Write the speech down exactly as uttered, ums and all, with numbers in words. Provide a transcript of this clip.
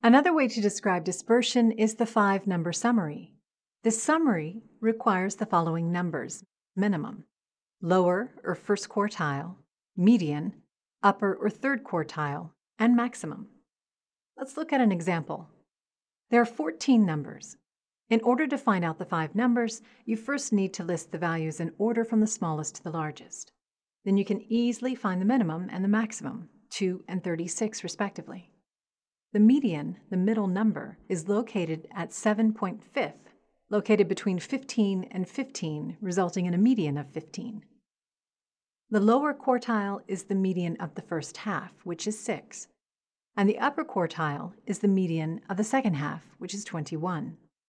Another way to describe dispersion is the five-number summary. This summary requires the following numbers, minimum: lower or first quartile, median, upper or third quartile, and maximum. Let's look at an example. There are fourteen numbers. In order to find out the five numbers, you first need to list the values in order from the smallest to the largest. Then you can easily find the minimum and the maximum, two and thirty-six respectively. The median, the middle number, is located at seven point five, located between fifteen and fifteen, resulting in a median of fifteen. The lower quartile is the median of the first half, which is six, and the upper quartile is the median of the second half, which is twenty-one.